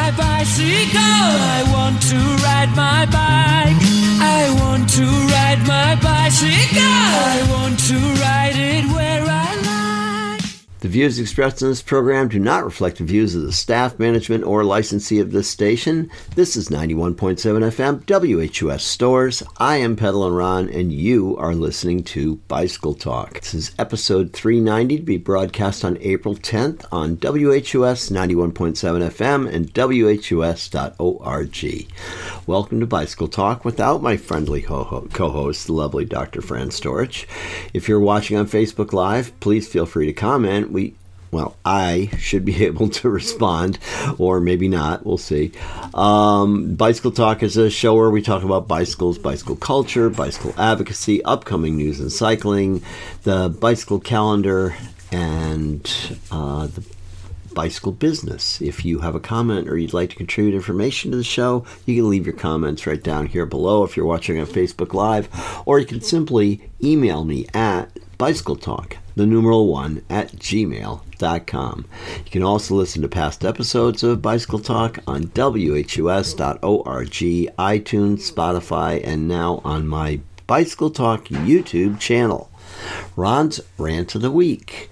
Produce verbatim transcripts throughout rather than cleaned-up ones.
my bicycle. I want to ride my bike. I want to ride my bicycle. I want to ride it where I like. The views expressed in this program do not reflect the views of the staff, management, or licensee of this station. This is ninety-one point seven F M, W H U S Stores. I am Pedalin' Ron, and you are listening to Bicycle Talk. This is episode three ninety to be broadcast on April tenth on W H U S ninety-one point seven F M and W H U S dot org. Welcome to Bicycle Talk without my friendly ho- co-host, the lovely Doctor Fran Storich. If you're watching on Facebook Live, please feel free to comment. We, well, I should be able to respond, or maybe not. We'll see. Um, Bicycle Talk is a show where we talk about bicycles, bicycle culture, bicycle advocacy, upcoming news in cycling, the bicycle calendar, and uh, the bicycle business. If you have a comment or you'd like to contribute information to the show, you can leave your comments right down here below if you're watching on Facebook Live, or you can simply email me at bicycletalk, the numeral one, at gmail dot com. You can also listen to past episodes of Bicycle Talk on W H U S dot org, iTunes, Spotify, and now on my Bicycle Talk YouTube channel. Ron's Rant of the Week.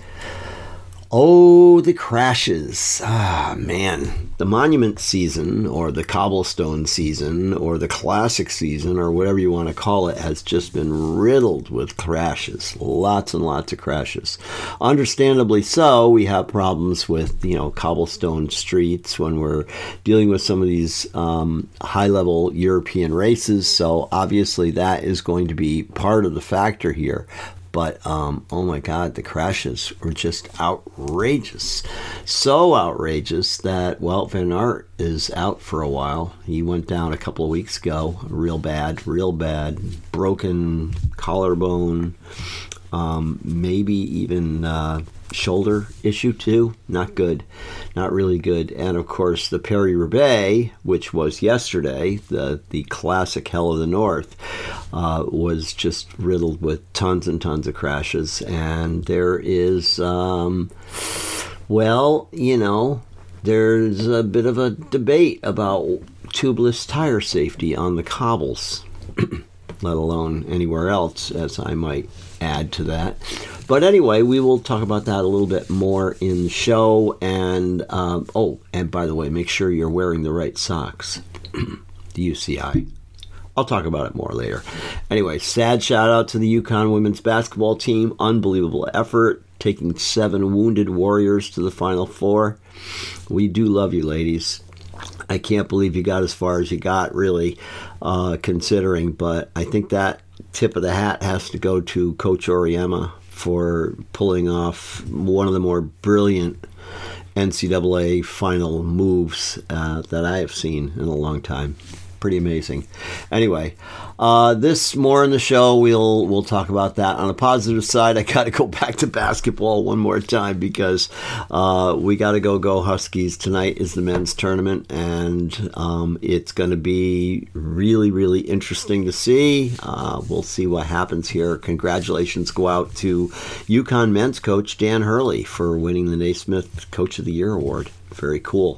Oh, the crashes. Ah, man. The monument season, or the cobblestone season, or the classic season, or whatever you want to call it, has just been riddled with crashes. Lots and lots of crashes. Understandably so, we have problems with, you know, cobblestone streets when we're dealing with some of these um, high-level European races, so obviously that is going to be part of the factor here. But, um, oh my God, the crashes were just outrageous. So outrageous that, well, Van Aert is out for a while. He went down a couple of weeks ago, real bad, real bad, broken collarbone, um, maybe even uh, shoulder issue too. Not good, not really good. And of course, the Paris-Roubaix, which was yesterday, the, the classic Hell of the North, Uh, was just riddled with tons and tons of crashes. And there is, um, well, you know, there's a bit of a debate about tubeless tire safety on the cobbles, let alone anywhere else, as I might add to that. But anyway, we will talk about that a little bit more in the show. And, um, oh, and by the way, make sure you're wearing the right socks, the U C I. I'll talk about it more later. Anyway, sad shout out to the UConn women's basketball team. Unbelievable effort, taking seven wounded Warriors to the Final Four. We do love you, ladies. I can't believe you got as far as you got, really, uh, considering. But I think that tip of the hat has to go to Coach Auriemma for pulling off one of the more brilliant N C double A final moves uh, that I have seen in a long time. Pretty amazing. Anyway, uh, this more in the show. We'll we'll talk about that. On the positive side, I got to go back to basketball one more time because uh, we got to go go Huskies. Tonight is the men's tournament, and um, it's going to be really, really interesting to see. Uh, we'll see what happens here. Congratulations go out to UConn men's coach Dan Hurley for winning the Naismith Coach of the Year award. Very cool.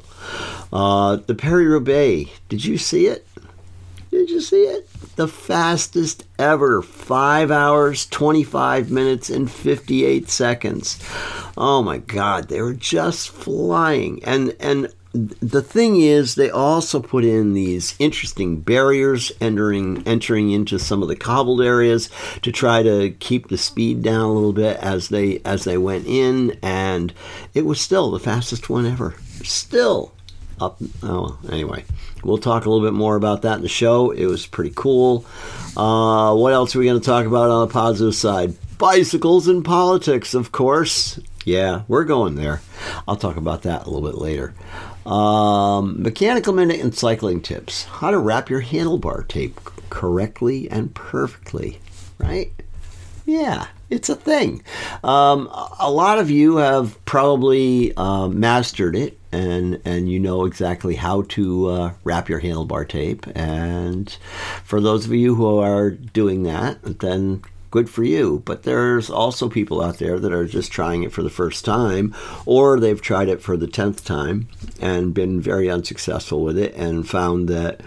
Uh, the Paris-Roubaix, did you see it? Did you see it? The fastest ever, five hours, twenty-five minutes, and fifty-eight seconds. Oh my God, they were just flying. And and the thing is, they also put in these interesting barriers entering entering into some of the cobbled areas to try to keep the speed down a little bit as they as they went in, and it was still the fastest one ever. Still up. Oh, anyway, we'll talk a little bit more about that in the show. It was pretty cool. Uh, what else are we going to talk about on the positive side? Bicycles and politics, of course. Yeah, we're going there. I'll talk about that a little bit later. Um, mechanical minute and cycling tips. How to wrap your handlebar tape correctly and perfectly, right? Yeah, it's a thing. Um, a lot of you have probably uh, mastered it, and and you know exactly how to uh, wrap your handlebar tape. And for those of you who are doing that, then good for you. But there's also people out there that are just trying it for the first time, or they've tried it for the tenth time, and been very unsuccessful with it, and found that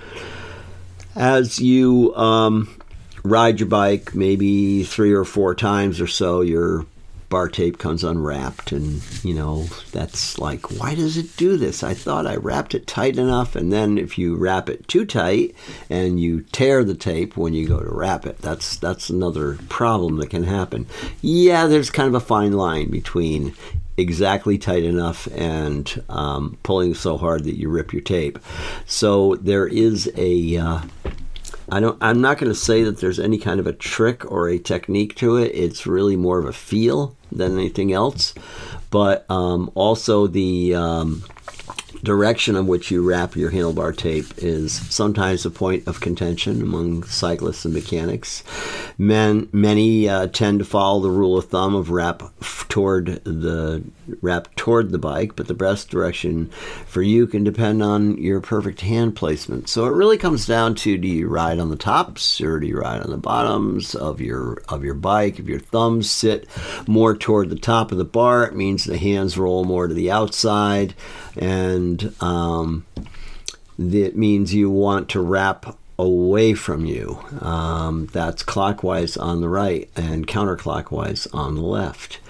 as you um, ride your bike maybe three or four times or so, your bar tape comes unwrapped, and you know, that's like, why does it do this? I thought I wrapped it tight enough. And then if you wrap it too tight and you tear the tape when you go to wrap it, that's that's another problem that can happen. Yeah, there's kind of a fine line between exactly tight enough and um, pulling so hard that you rip your tape. So there is a uh, I don't, I'm not going to say that there's any kind of a trick or a technique to it. It's really more of a feel than anything else. But um, also the um, direction in which you wrap your handlebar tape is sometimes a point of contention among cyclists and mechanics. Men, many uh, tend to follow the rule of thumb of wrap f- toward the wrap toward the bike, but the best direction for you can depend on your perfect hand placement. So it really comes down to, do you ride on the tops or do you ride on the bottoms of your of your bike? If your thumbs sit more toward the top of the bar, it means the hands roll more to the outside, and um, that means you want to wrap away from you. Um, that's clockwise on the right and counterclockwise on the left.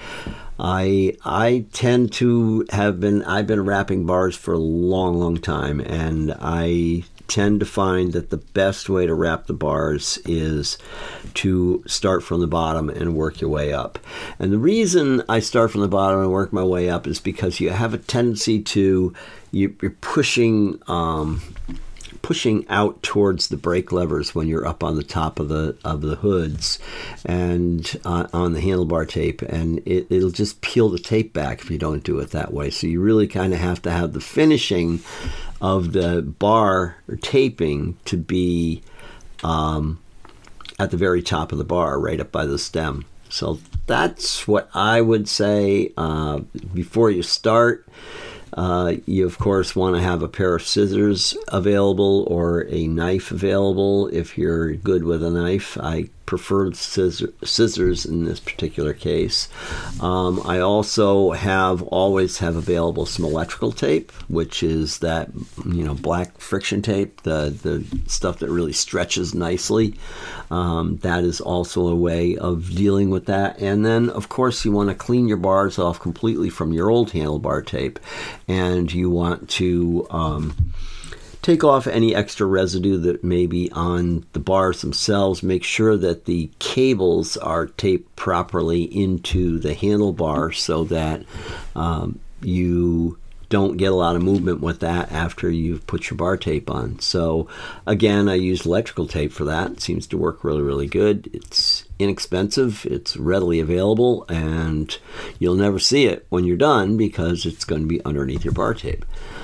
I I tend to have been, I've been wrapping bars for a long, long time, and I tend to find that the best way to wrap the bars is to start from the bottom and work your way up. And the reason I start from the bottom and work my way up is because you have a tendency to, you, you're pushing um, pushing out towards the brake levers when you're up on the top of the of the hoods and uh, on the handlebar tape, and it, it'll just peel the tape back if you don't do it that way. So you really kind of have to have the finishing of the bar or taping to be um, at the very top of the bar, right up by the stem. So that's what I would say uh, before you start. Uh, you, of course, want to have a pair of scissors available or a knife available if you're good with a knife. I prefer scissor, scissors in this particular case. Um, I also have always have available some electrical tape, which is that, you know, black friction tape, the, the stuff that really stretches nicely. Um, that is also a way of dealing with that. And then, of course, you want to clean your bars off completely from your old handlebar tape, and you want to um, take off any extra residue that may be on the bars themselves. Make sure that the cables are taped properly into the handlebar so that um, you don't get a lot of movement with that after you've put your bar tape on. So again, I use electrical tape for that. It seems to work really, really good. It's inexpensive, it's readily available, and you'll never see it when you're done because it's going to be underneath your bar tape.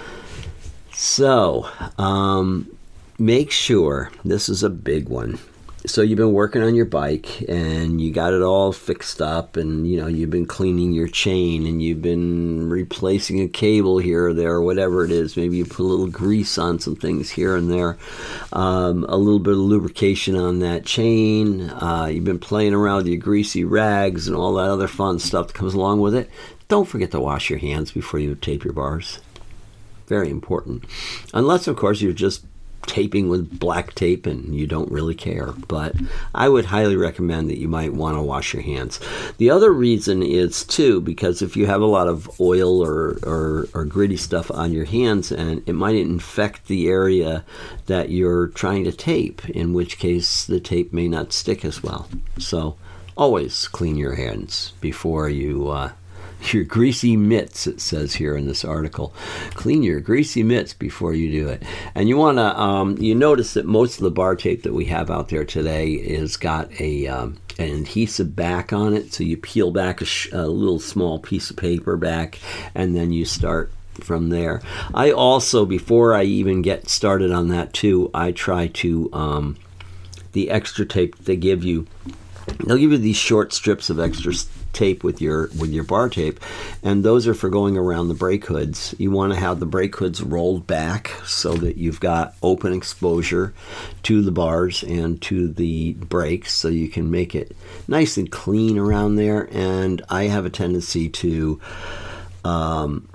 So um, make sure, this is a big one. So you've been working on your bike and you got it all fixed up, and you know, you've been cleaning your chain and you've been replacing a cable here or there or whatever it is. Maybe you put a little grease on some things here and there, um, a little bit of lubrication on that chain. Uh, you've been playing around with your greasy rags and all that other fun stuff that comes along with it. Don't forget to wash your hands before you tape your bars. Very important. Unless, of course, you're just taping with black tape and you don't really care, but I would highly recommend that you might want to wash your hands. The other reason is too, because if you have a lot of oil or, or, or gritty stuff on your hands, and it might infect the area that you're trying to tape, in which case the tape may not stick as well. So always clean your hands before you uh, your greasy mitts, it says here in this article. Clean your greasy mitts before you do it. And you want to, um, you notice that most of the bar tape that we have out there today is got a um, an adhesive back on it. So you peel back a, sh- a little small piece of paper back, and then you start from there. I also, before I even get started on that too, I try to, um, the extra tape they give you, they'll give you these short strips of extra tape with your with your bar tape, and those are for going around the brake hoods. You want to have the brake hoods rolled back so that you've got open exposure to the bars and to the brakes, so you can make it nice and clean around there. And I have a tendency to um,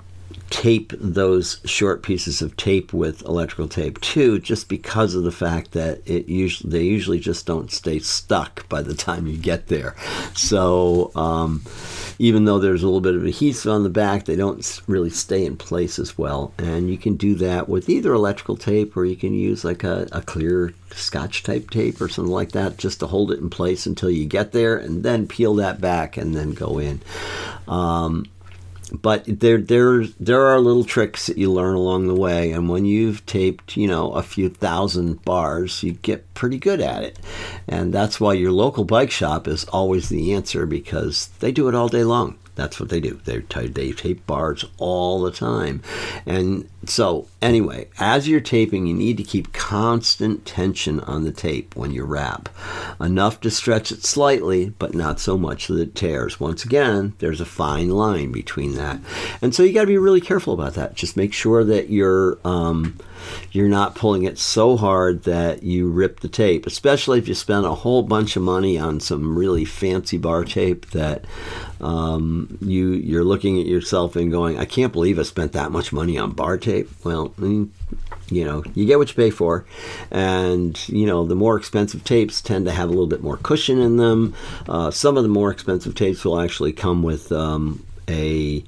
tape those short pieces of tape with electrical tape too, just because of the fact that it usually they usually just don't stay stuck by the time you get there. So um, even though there's a little bit of adhesive on the back, they don't really stay in place as well. And you can do that with either electrical tape, or you can use like a, a clear Scotch type tape or something like that, just to hold it in place until you get there, and then peel that back and then go in. Um, But there, there, there are little tricks that you learn along the way, and when you've taped, you know, a few thousand bars, you get pretty good at it. And that's why your local bike shop is always the answer, because they do it all day long. That's what they do. They they tape bars all the time. And so, anyway, as you're taping, you need to keep constant tension on the tape when you wrap. Enough to stretch it slightly, but not so much that it tears. Once again, there's a fine line between that. And so you got to be really careful about that. Just make sure that you're um, you're not pulling it so hard that you rip the tape, especially if you spend a whole bunch of money on some really fancy bar tape that um, you, you're looking at yourself and going, I can't believe I spent that much money on bar tape. Well, I mean, you know, you get what you pay for. And, you know, the more expensive tapes tend to have a little bit more cushion in them. Uh, some of the more expensive tapes will actually come with um, a...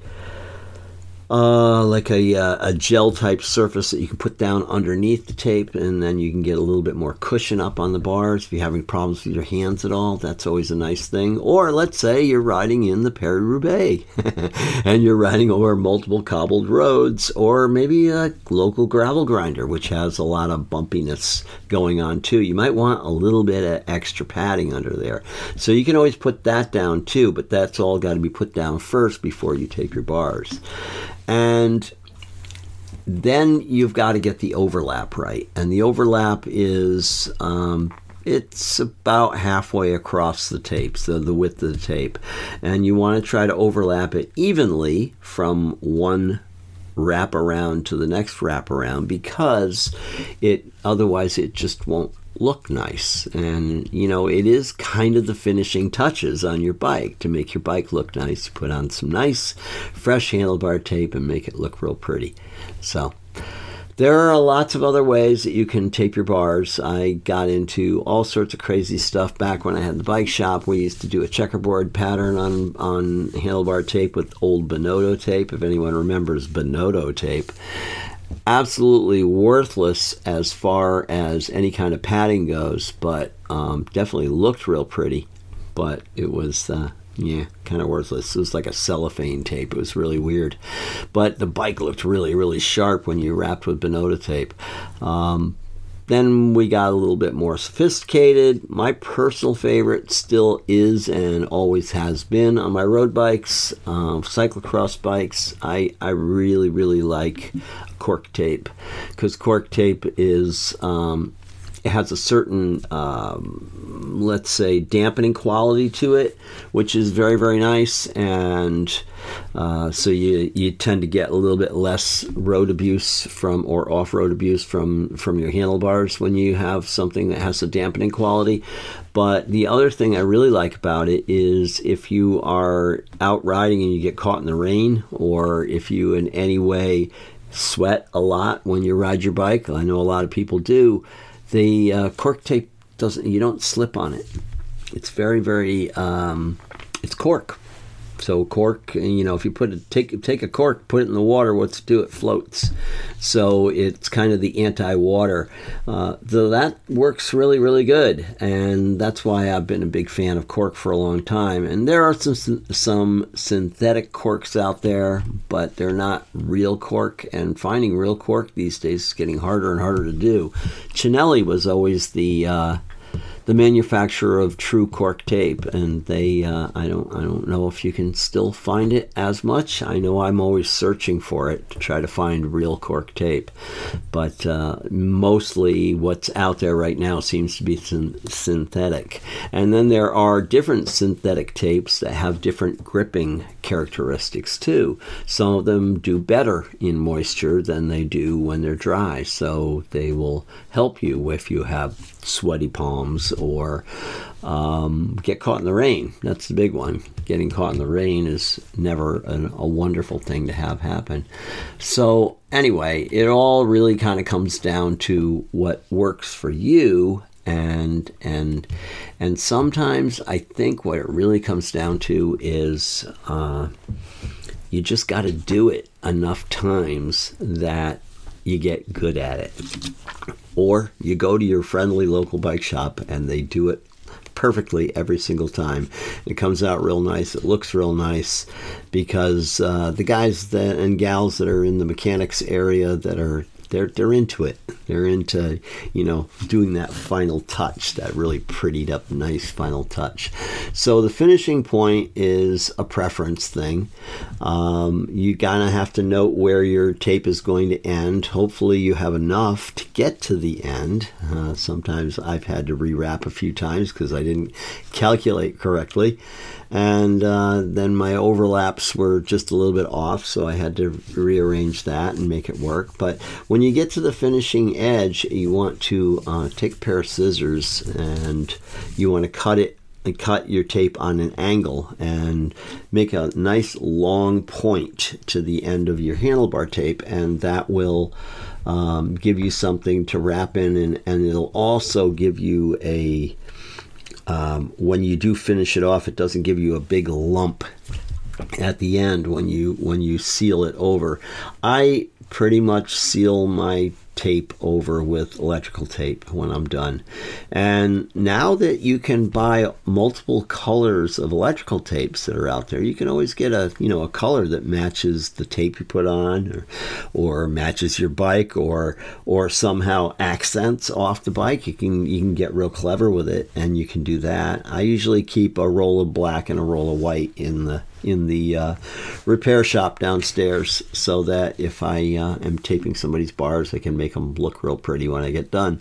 Uh, like a, uh, a gel type surface that you can put down underneath the tape, and then you can get a little bit more cushion up on the bars. If you're having problems with your hands at all, that's always a nice thing. Or let's say you're riding in the Paris-Roubaix and you're riding over multiple cobbled roads, or maybe a local gravel grinder, which has a lot of bumpiness going on too. You might want a little bit of extra padding under there. So you can always put that down too, but that's all got to be put down first before you tape your bars. And then you've got to get the overlap right. And the overlap is, um, it's about halfway across the tape, so the width of the tape. And you want to try to overlap it evenly from one wrap around to the next wrap around, because it otherwise it just won't look nice. And you know, it is kind of the finishing touches on your bike. To make your bike look nice, you put on some nice fresh handlebar tape and make it look real pretty. So there are lots of other ways that you can tape your bars. I got into all sorts of crazy stuff back when I had the bike shop. We used to do a checkerboard pattern on, on handlebar tape with old Bonotto tape, if anyone remembers Bonotto tape. Absolutely worthless as far as any kind of padding goes, but um, definitely looked real pretty. But it was, uh, yeah, kind of worthless. It was like a cellophane tape. It was really weird. But the bike looked really, really sharp when you wrapped with Bonotto tape. Um, Then we got a little bit more sophisticated. My personal favorite still is and always has been on my road bikes, um, cyclocross bikes. I, I really, really like cork tape, because cork tape is... Um, it has a certain, um, let's say, dampening quality to it, which is very, very nice. And uh, so you you tend to get a little bit less road abuse from, or off-road abuse from, from your handlebars when you have something that has a dampening quality. But the other thing I really like about it is if you are out riding and you get caught in the rain, or if you in any way sweat a lot when you ride your bike, I know a lot of people do, the uh, cork tape doesn't, you don't slip on it. It's very, very, um, it's cork. So cork, you know, if you put it, take take a cork, put it in the water, what's it do? It floats. So it's kind of the anti-water. Uh, so that works really, really good, and that's why I've been a big fan of cork for a long time. And there are some some synthetic corks out there, but they're not real cork. And finding real cork these days is getting harder and harder to do. Cinelli was always the uh, the manufacturer of true cork tape, and they uh, I don't I don't know if you can still find it as much. I know I'm always searching for it to try to find real cork tape, but uh, mostly what's out there right now seems to be syn- synthetic. And then there are different synthetic tapes that have different gripping characteristics too. Some of them do better in moisture than they do when they're dry, so they will help you if you have sweaty palms or um, get caught in the rain. That's the big one. Getting caught in the rain is never an, a wonderful thing to have happen. So anyway, it all really kind of comes down to what works for you. And and and sometimes I think what it really comes down to is uh, you just got to do it enough times that you get good at it. Or you go to your friendly local bike shop and they do it perfectly every single time. It comes out real nice. It looks real nice because uh, the guys that and gals that are in the mechanics area that are They're they're into it. They're into, you know, doing that final touch, that really prettied up, nice final touch. So the finishing point is a preference thing. Um, you kind of have to note where your tape is going to end. Hopefully you have enough to get to the end. Uh, sometimes I've had to rewrap a few times because I didn't calculate correctly. And uh, then my overlaps were just a little bit off, so I had to rearrange that and make it work. But when you get to the finishing edge, you want to uh, take a pair of scissors and you want to cut it and cut your tape on an angle and make a nice long point to the end of your handlebar tape, and that will um, give you something to wrap in, and, and it'll also give you a Um, when you do finish it off, it doesn't give you a big lump at the end when you when you seal it over. I pretty much seal my tape over with electrical tape when I'm done. And now that you can buy multiple colors of electrical tapes that are out there, you can always get a you know a color that matches the tape you put on, or or matches your bike, or or somehow accents off the bike. You can you can get real clever with it, and you can do that. I usually keep a roll of black and a roll of white in the in the uh, repair shop downstairs, so that if I uh, am taping somebody's bars, I can make them look real pretty when I get done.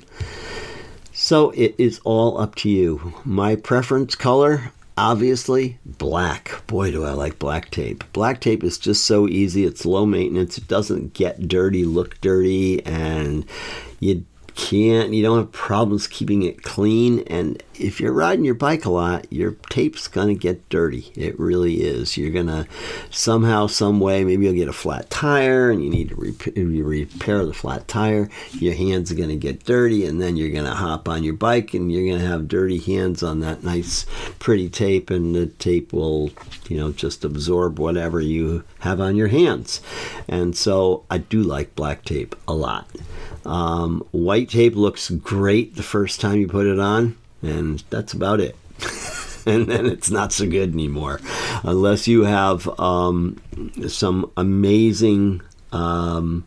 So it is all up to you. My preference color, obviously, black. Boy, do I like black tape. Black tape is just so easy. It's low maintenance. It doesn't get dirty, look dirty, and you can't, you don't have problems keeping it clean. And if you're riding your bike a lot, your tape's gonna get dirty. It really is. You're gonna somehow, some way, maybe you'll get a flat tire and you need to rep- you repair the flat tire. Your hands are gonna get dirty, and then you're gonna hop on your bike and you're gonna have dirty hands on that nice pretty tape, and the tape will, you know, just absorb whatever you have on your hands. And so I do like black tape a lot. Um, white tape looks great the first time you put it on, and that's about it. And then it's not so good anymore, unless you have um, some amazing um,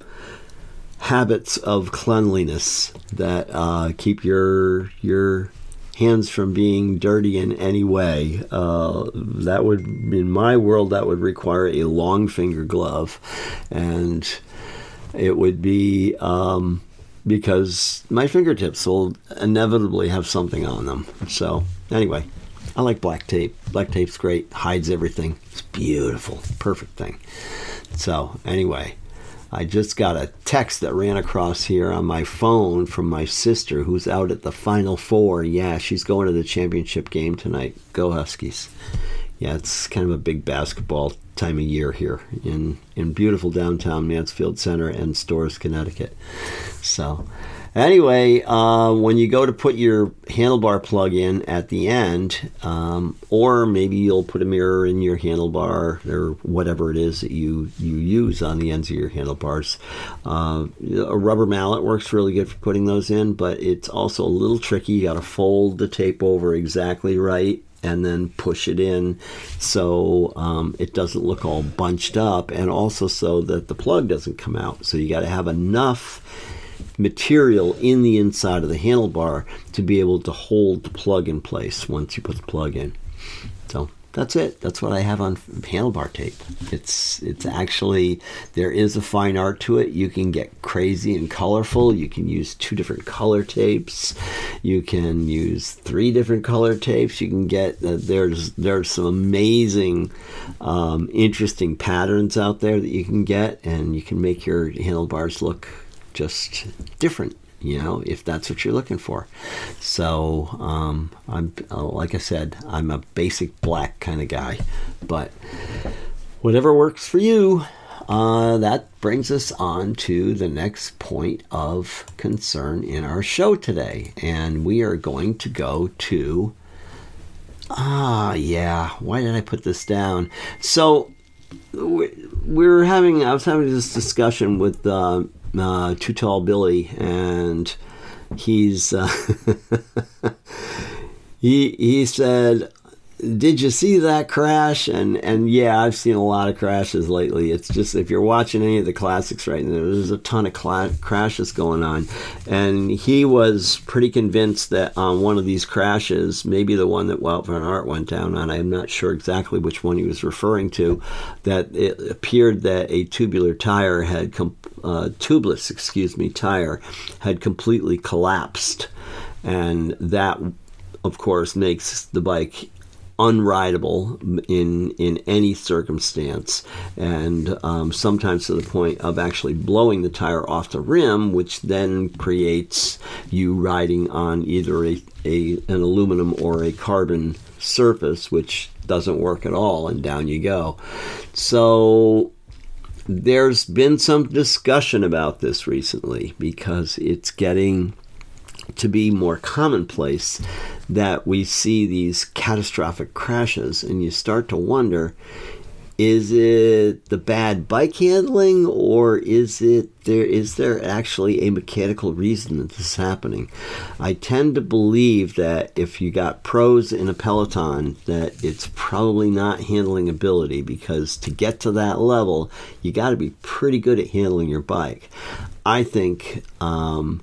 habits of cleanliness that uh, keep your your hands from being dirty in any way. Uh, that would, in my world, that would require a long finger glove, and it would be um, because my fingertips will inevitably have something on them. So anyway, I like black tape. Black tape's great. Hides everything. It's beautiful. Perfect thing. So anyway, I just got a text that ran across here on my phone from my sister, who's out at the Final Four. Yeah, she's going to the championship game tonight. Go Huskies. Yeah, it's kind of a big basketball time of year here in, in beautiful downtown Mansfield Center and Storrs, Connecticut. So anyway, uh, when you go to put your handlebar plug in at the end, um, or maybe you'll put a mirror in your handlebar or whatever it is that you, you use on the ends of your handlebars. Uh, a rubber mallet works really good for putting those in, but it's also a little tricky. You got to fold the tape over exactly right and then push it in so um, it doesn't look all bunched up, and also so that the plug doesn't come out. So you got to have enough material in the inside of the handlebar to be able to hold the plug in place once you put the plug in. So that's it. That's what I have on handlebar tape. It's it's actually, there is a fine art to it. You can get crazy and colorful. You can use two different color tapes. You can use three different color tapes. You can get, uh, there's there's some amazing, um, interesting patterns out there that you can get, and you can make your handlebars look just different. you know, if that's what you're looking for. So, um, I'm like I said, I'm a basic black kind of guy, but whatever works for you. Uh, that brings us on to the next point of concern in our show today. And we are going to go to, ah, yeah, why did I put this down? So we we're having, I was having this discussion with uh, uh, Too Tall Billy, and he's, uh, he, he said, did you see that crash? And and yeah, I've seen a lot of crashes lately. It's just, if you're watching any of the classics right now, there's a ton of cla- crashes going on. And he was pretty convinced that on one of these crashes, maybe the one that Wout van Aert went down on, I'm not sure exactly which one he was referring to, that it appeared that a tubular tire had, com- uh, tubeless, excuse me, tire had completely collapsed. And that, of course, makes the bike unrideable in in any circumstance, and um, sometimes to the point of actually blowing the tire off the rim, which then creates you riding on either a, a an aluminum or a carbon surface, which doesn't work at all, and down you go. So there's been some discussion about this recently, because it's getting to be more commonplace that we see these catastrophic crashes, and you start to wonder, is it the bad bike handling, or is it there is there actually a mechanical reason that this is happening? I tend to believe that if you got pros in a peloton, that it's probably not handling ability, because to get to that level, you got to be pretty good at handling your bike. I think um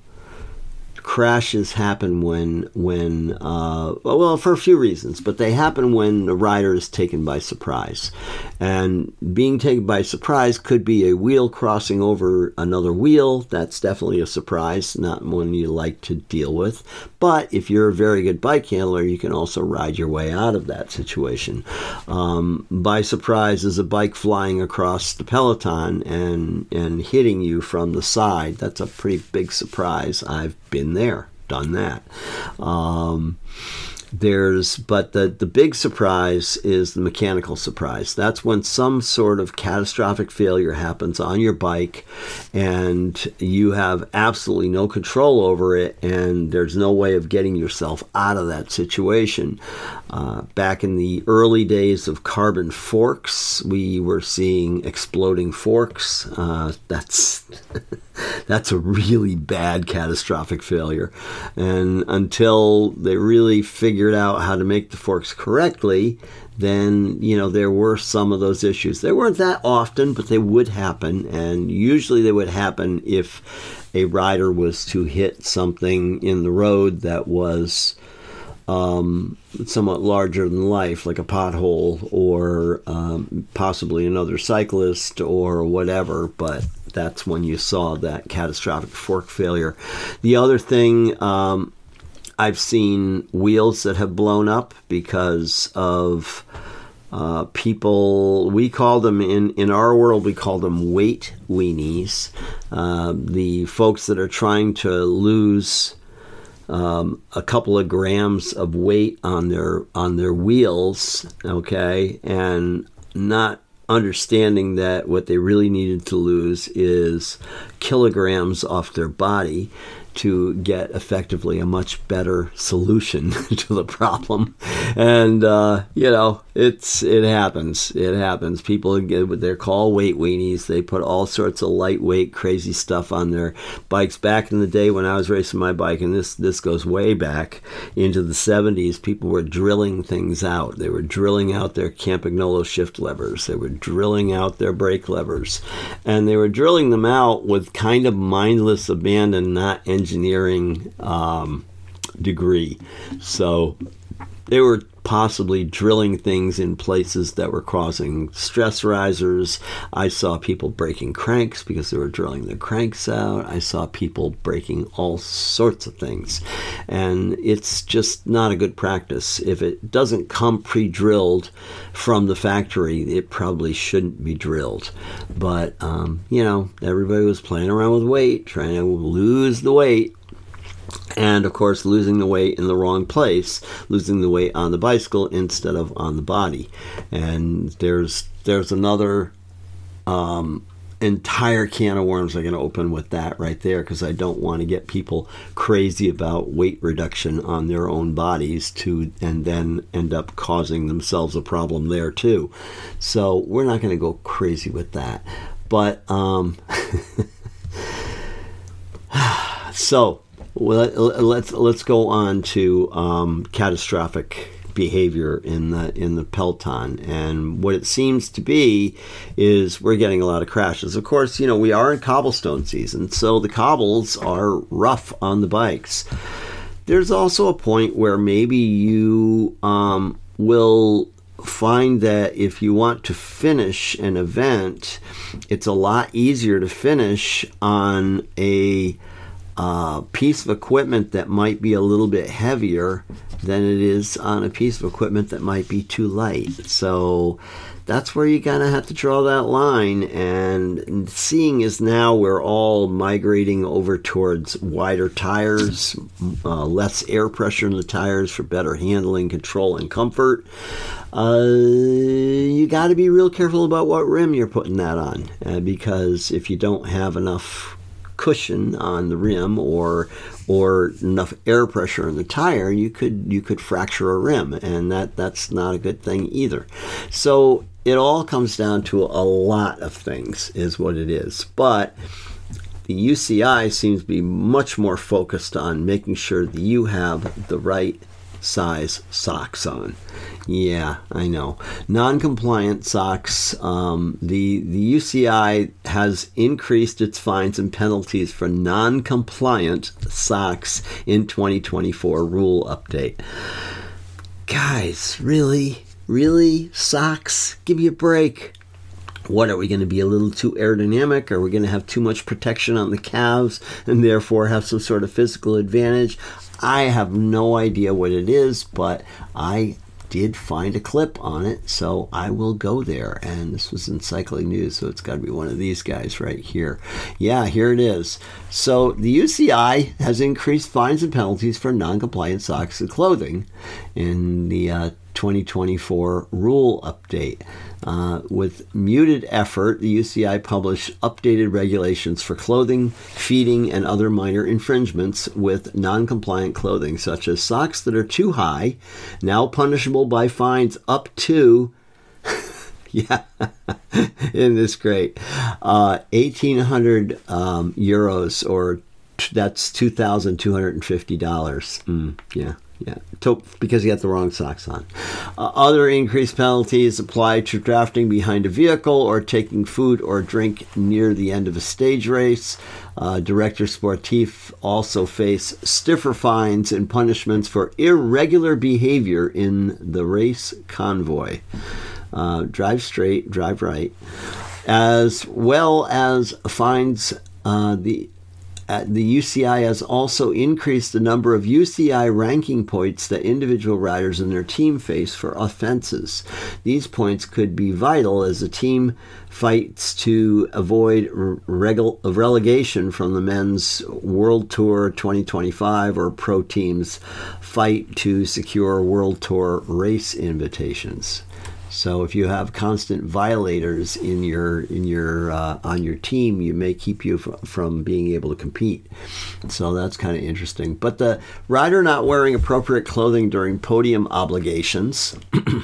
crashes happen when, when uh, well, for a few reasons, but they happen when the rider is taken by surprise. And being taken by surprise could be a wheel crossing over another wheel. That's definitely a surprise, not one you like to deal with. But if you're a very good bike handler, you can also ride your way out of that situation. Um, by surprise is a bike flying across the peloton and, and hitting you from the side. That's a pretty big surprise. I've been there, done that. Um, there's, but the, the big surprise is the mechanical surprise. That's when some sort of catastrophic failure happens on your bike and you have absolutely no control over it, and there's no way of getting yourself out of that situation. Uh, back in the early days of carbon forks, we were seeing exploding forks. Uh, that's that's a really bad catastrophic failure. And until they really figured out how to make the forks correctly, then, you know, there were some of those issues. They weren't that often, but they would happen. And usually they would happen if a rider was to hit something in the road that was um, somewhat larger than life, like a pothole or um, possibly another cyclist or whatever. But that's when you saw that catastrophic fork failure. The other thing, um, I've seen wheels that have blown up because of uh, people, we call them, in, in our world, we call them weight weenies. Uh, the folks that are trying to lose um, a couple of grams of weight on their on their wheels, okay, and not understanding that what they really needed to lose is kilograms off their body to get effectively a much better solution to the problem. And, uh, you know, it's it happens. It happens. People get what they're called weight weenies. They put all sorts of lightweight, crazy stuff on their bikes. Back in the day when I was racing my bike, and this, this goes way back into the seventies, people were drilling things out. They were drilling out their Campagnolo shift levers. They were drilling out their brake levers. And they were drilling them out with kind of mindless abandon, not engineering um, degree. So they were possibly drilling things in places that were causing stress risers. I saw people breaking cranks because they were drilling their cranks out. I saw people breaking all sorts of things. And it's just not a good practice. If it doesn't come pre-drilled from the factory, it probably shouldn't be drilled. But, um, you know, everybody was playing around with weight, trying to lose the weight. And, of course, losing the weight in the wrong place, losing the weight on the bicycle instead of on the body. And there's there's another um, entire can of worms I'm going to open with that right there, because I don't want to get people crazy about weight reduction on their own bodies to and then end up causing themselves a problem there, too. So we're not going to go crazy with that. But, um, so... Well, let's let's go on to um, catastrophic behavior in the in the Peloton, and what it seems to be is we're getting a lot of crashes. Of course, you know, we are in cobblestone season, so the cobbles are rough on the bikes. There's also a point where maybe you um, will find that if you want to finish an event, it's a lot easier to finish on a Uh, piece of equipment that might be a little bit heavier than it is on a piece of equipment that might be too light. So that's where you're going to have to draw that line. And seeing as now we're all migrating over towards wider tires, uh, less air pressure in the tires for better handling, control, and comfort, uh, you got to be real careful about what rim you're putting that on. Uh, because if you don't have enough cushion on the rim or or enough air pressure in the tire, you could you could fracture a rim, and that that's not a good thing either. So it all comes down to a lot of things is what it is. But the U C I seems to be much more focused on making sure that you have the right size socks on. Yeah, I know. Non-compliant socks. Um, the the U C I has increased its fines and penalties for non-compliant socks in twenty twenty-four rule update. Guys, really, really, socks? Give me a break. What, are we going to be a little too aerodynamic? Are we going to have too much protection on the calves and therefore have some sort of physical advantage? I have no idea what it is, but I did find a clip on it, so I will go there. And this was in Cycling News, so it's got to be one of these guys right here. Yeah, here it is. So the U C I has increased fines and penalties for non-compliant socks and clothing in the uh, twenty twenty-four rule update. Uh, with muted effort, the U C I published updated regulations for clothing, feeding, and other minor infringements with non-compliant clothing, such as socks that are too high, now punishable by fines up to, yeah, isn't this great, uh, eighteen hundred um, euros, or t- that's two thousand two hundred fifty dollars. Mm, yeah. Yeah, because you got the wrong socks on. Uh, other increased penalties apply to drafting behind a vehicle or taking food or drink near the end of a stage race. Uh, Director Sportif also face stiffer fines and punishments for irregular behavior in the race convoy. Uh, drive straight, drive right. As well as fines, uh, the Uh, the U C I has also increased the number of U C I ranking points that individual riders and their team face for offenses. These points could be vital as the team fights to avoid reg- relegation from the men's World Tour twenty twenty-five, or pro teams fight to secure World Tour race invitations. So if you have constant violators in your in your uh, on your team, you may keep you f- from being able to compete. So that's kind of interesting. But the rider not wearing appropriate clothing during podium obligations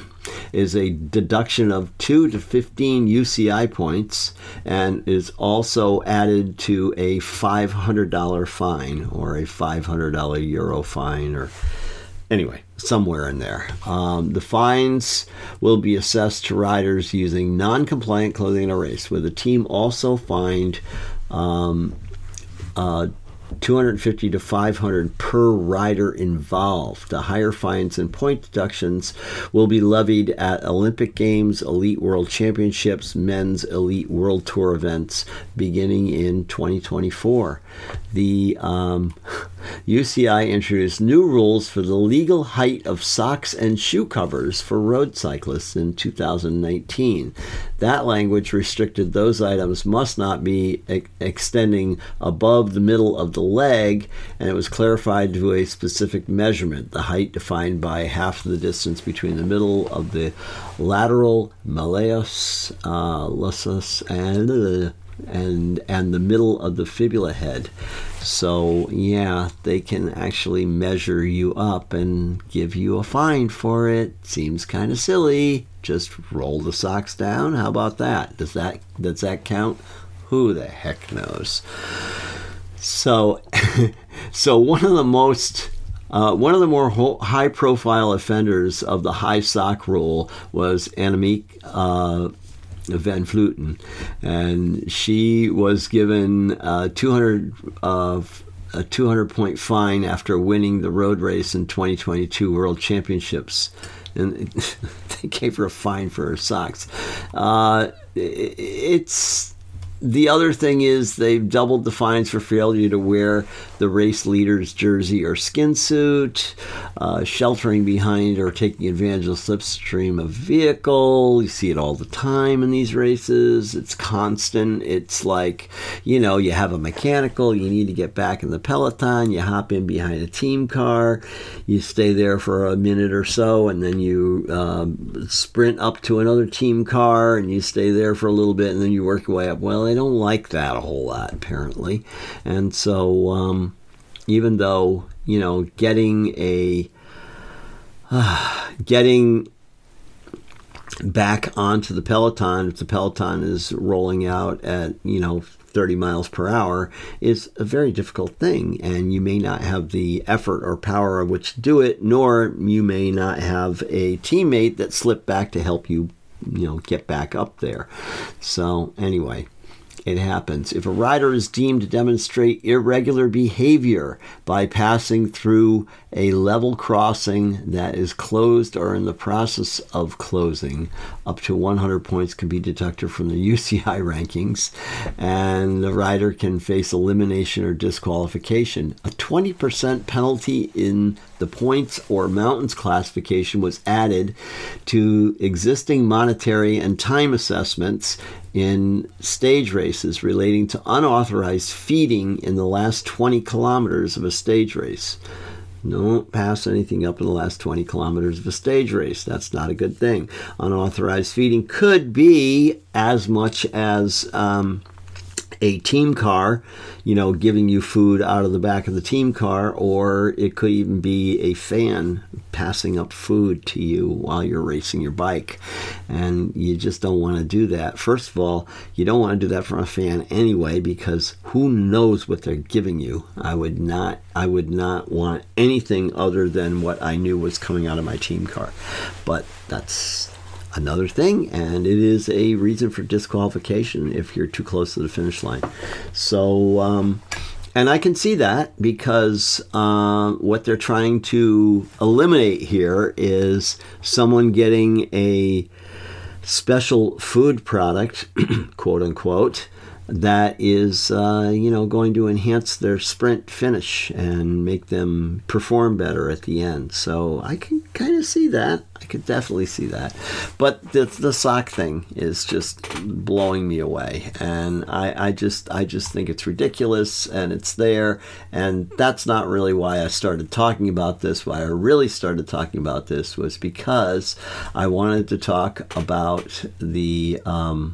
is a deduction of two to fifteen U C I points, and is also added to a five hundred dollars fine, or a five hundred dollars euro fine, or anyway, somewhere in there. Um, the fines will be assessed to riders using non-compliant clothing in a race, with the team also fined um, uh, two hundred fifty to five hundred per rider involved. The higher fines and point deductions will be levied at Olympic Games, Elite World Championships, Men's Elite World Tour events beginning in twenty twenty-four. The um, U C I introduced new rules for the legal height of socks and shoe covers for road cyclists in two thousand nineteen. That language restricted those items must not be e- extending above the middle of the leg, and it was clarified to a specific measurement, the height defined by half the distance between the middle of the lateral malleus, uh, lucus, and uh, and and the middle of the fibula head. So yeah, they can actually measure you up and give you a fine for it. Seems kind of silly. Just roll the socks down. How about that? Does that does that count? Who the heck knows? So so one of the most Uh, one of the more ho- high-profile offenders of the high sock rule was Annemiek uh, Van Vleuten, and she was given uh, two hundred uh, a two hundred point fine after winning the road race in twenty twenty-two World Championships, and they gave her a fine for her socks. Uh, it's The other thing is they've doubled the fines for failure to wear the race leader's jersey or skin suit, uh, sheltering behind or taking advantage of the slipstream of vehicle. You see it all the time in these races. It's constant. It's like, you know, you have a mechanical, you need to get back in the peloton, you hop in behind a team car, you stay there for a minute or so, and then you um, sprint up to another team car, and you stay there for a little bit, and then you work your way up. Well, they don't like that a whole lot, apparently. And so um, even though, you know, getting a uh, getting back onto the peloton, if the peloton is rolling out at, you know, thirty miles per hour, is a very difficult thing, and you may not have the effort or power of which to do it, nor you may not have a teammate that slipped back to help you, you know, get back up there. So anyway, it happens. If a rider is deemed to demonstrate irregular behavior by passing through a level crossing that is closed or in the process of closing, up to one hundred points can be deducted from the U C I rankings, and the rider can face elimination or disqualification. A twenty percent penalty in the points or mountains classification was added to existing monetary and time assessments in stage races relating to unauthorized feeding in the last twenty kilometers of a stage race. Don't pass anything up in the last twenty kilometers of a stage race. That's not a good thing. Unauthorized feeding could be as much as um, a team car, you know, giving you food out of the back of the team car, or it could even be a fan passing up food to you while you're racing your bike. And you just don't want to do that. First of all, you don't want to do that from a fan anyway, because who knows what they're giving you. I would not I would not want anything other than what I knew was coming out of my team car. But that's another thing, and it is a reason for disqualification if you're too close to the finish line. So, um, and I can see that, because uh, what they're trying to eliminate here is someone getting a special food product, quote unquote, that is, uh, you know, going to enhance their sprint finish and make them perform better at the end. So I can kind of see that. I could definitely see that. But the, the sock thing is just blowing me away. And I, I just I just think it's ridiculous, and it's there. And that's not really why I started talking about this. Why I really started talking about this was because I wanted to talk about the... Um,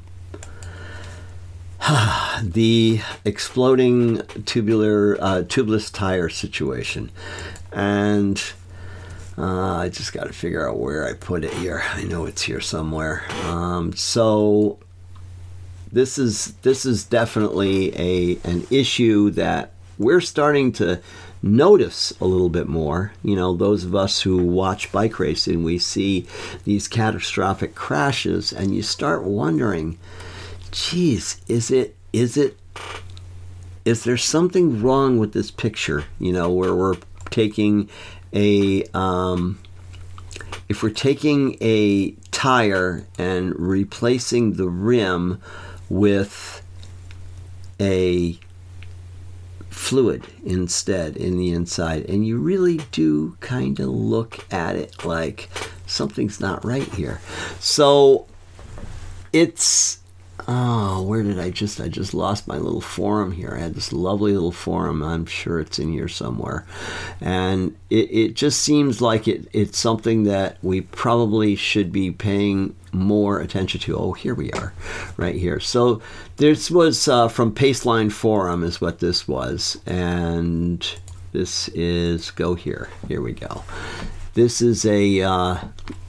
the exploding tubular uh, tubeless tire situation. And uh, I just got to figure out where I put it here. I know it's here somewhere. Um, so this is this is definitely a an issue that we're starting to notice a little bit more. You know, those of us who watch bike racing, we see these catastrophic crashes, and you start wondering, geez, is it, is it, is there something wrong with this picture? You know, where we're taking a, um, if we're taking a tire and replacing the rim with a fluid instead in the inside, and you really do kind of look at it like something's not right here. So it's oh where did I just I just lost my little forum here. I had this lovely little forum. I'm sure it's in here somewhere, and it, it just seems like it it's something that we probably should be paying more attention to. Oh, here we are, right here. So this was uh, from Paceline Forum is what this was, and this is, go here, here we go. This is a uh,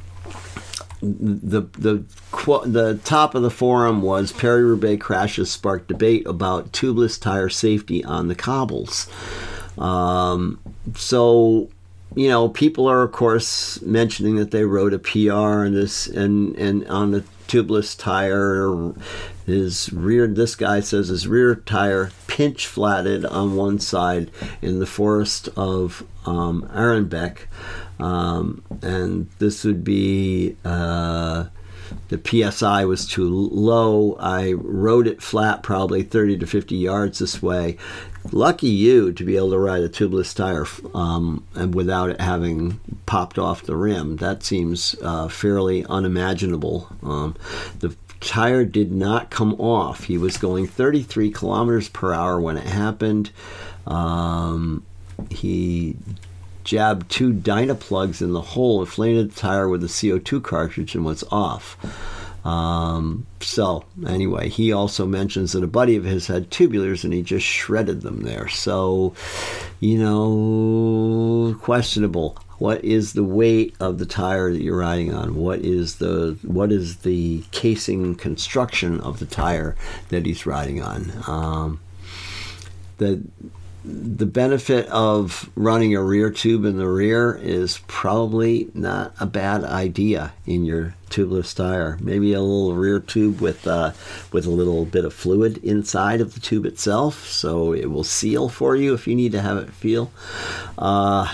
the the the top of the forum was Paris-Roubaix crashes sparked debate about tubeless tire safety on the cobbles. Um, so you know, people are of course mentioning that they wrote a P R and this and and on the tubeless tire, his rear. This guy says his rear tire pinch flatted on one side in the forest of um, Arenbeck, um, and this would be. Uh, The P S I was too low. I rode it flat probably thirty to fifty yards this way. Lucky you to be able to ride a tubeless tire um, and without it having popped off the rim. That seems uh, fairly unimaginable. Um, the tire did not come off. He was going thirty-three kilometers per hour when it happened. Um, he jabbed two Dynaplugs in the hole, inflated the tire with a C O two cartridge, and was off. Um, so anyway, he also mentions that a buddy of his had tubulars and he just shredded them there. So, you know, questionable. What is the weight of the tire that you're riding on? What is the what is the casing construction of the tire that he's riding on? Um, the The benefit of running a rear tube in the rear is probably not a bad idea in your tubeless tire. Maybe a little rear tube with uh, with a little bit of fluid inside of the tube itself, so it will seal for you if you need to have it feel. Uh,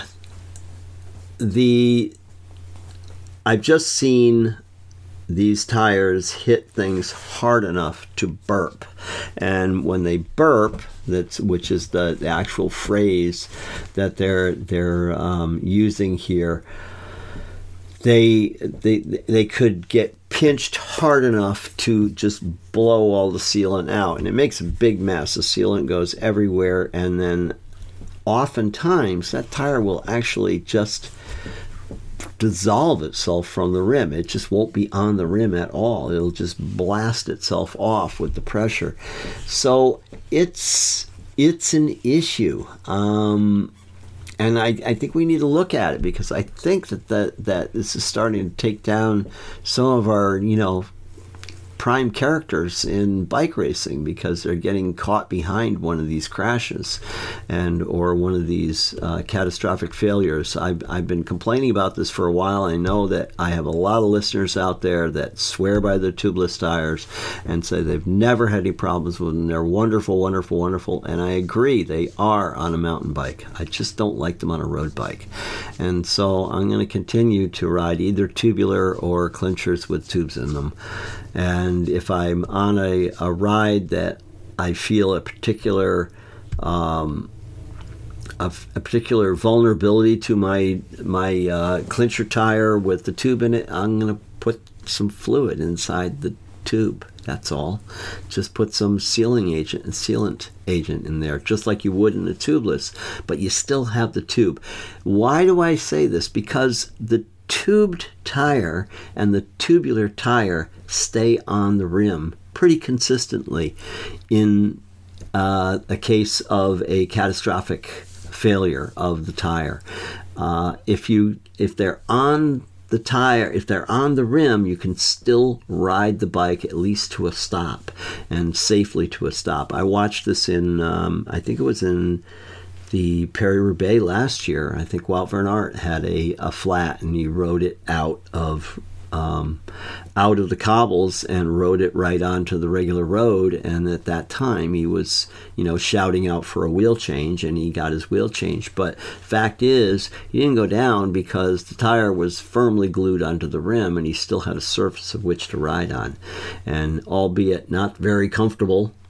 the I've just seen these tires hit things hard enough to burp, and when they burp, that's which is the, the actual phrase that they're they're um, using here. They they they could get pinched hard enough to just blow all the sealant out, and it makes a big mess. The sealant goes everywhere, and then oftentimes that tire will actually just dissolve itself from the rim. It just won't be on the rim at all. It'll just blast itself off with the pressure. So it's it's an issue, um, and I, I think we need to look at it, because I think that, that that this is starting to take down some of our, you know, prime characters in bike racing, because they're getting caught behind one of these crashes and or one of these uh, catastrophic failures. I've, I've been complaining about this for a while. I know that I have a lot of listeners out there that swear by their tubeless tires and say they've never had any problems with them. They're wonderful, wonderful, wonderful, and I agree, they are on a mountain bike. I just don't like them on a road bike. And so I'm going to continue to ride either tubular or clinchers with tubes in them. And if I'm on a, a ride that I feel a particular um, a, a particular vulnerability to my my uh, clincher tire with the tube in it, I'm going to put some fluid inside the tube. That's all. Just put some sealing agent and sealant agent in there, just like you would in a tubeless, but you still have the tube. Why do I say this? Because the tubed tire and the tubular tire stay on the rim pretty consistently in uh, a case of a catastrophic failure of the tire. Uh, if you if they're on the tire, if they're on the rim, you can still ride the bike at least to a stop, and safely to a stop. I watched this in um, I think it was in the Paris-Roubaix last year. I think Wout van Aert had a, a flat, and he rode it out of um, out of the cobbles and rode it right onto the regular road. And at that time, he was, you know, shouting out for a wheel change, and he got his wheel changed. But fact is, he didn't go down because the tire was firmly glued onto the rim, and he still had a surface of which to ride on. And albeit not very comfortable,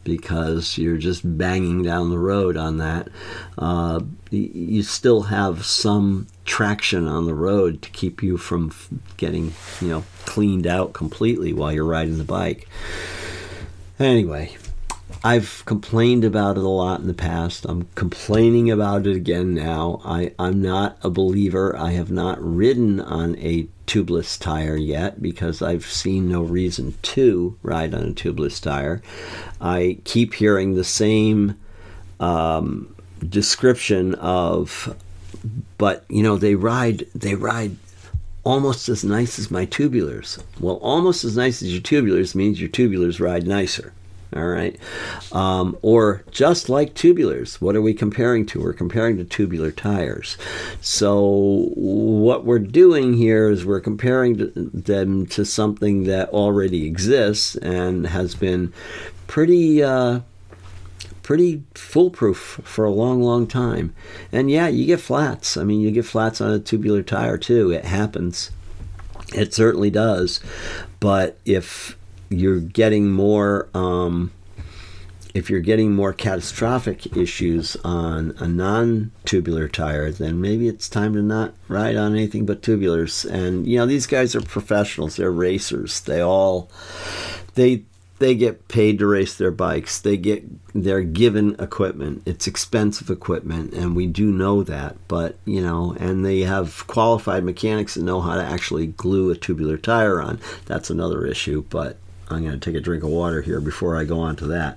because you're just banging down the road on that. Uh, you still have some traction on the road to keep you from getting, you know, cleaned out completely while you're riding the bike. Anyway, I've complained about it a lot in the past. I'm complaining about it again now. I, I'm not a believer. I have not ridden on a tubeless tire yet because I've seen no reason to ride on a tubeless tire. I keep hearing the same um, description of, but you know, they ride, they ride almost as nice as my tubulars. Well, almost as nice as your tubulars means your tubulars ride nicer. All right. Um, or just like tubulars. What are we comparing to? We're comparing to tubular tires. So what we're doing here is we're comparing to them to something that already exists and has been pretty uh, pretty foolproof for a long, long time. And yeah, you get flats. I mean, you get flats on a tubular tire too. It happens. It certainly does. But if you're getting more um, if you're getting more catastrophic issues on a non-tubular tire, then maybe it's time to not ride on anything but tubulars. And you know, these guys are professionals, they're racers. They all they they get paid to race their bikes. They get they're given equipment. It's expensive equipment, and we do know that. But you know, and they have qualified mechanics that know how to actually glue a tubular tire on. That's another issue, but I'm going to take a drink of water here before I go on to that.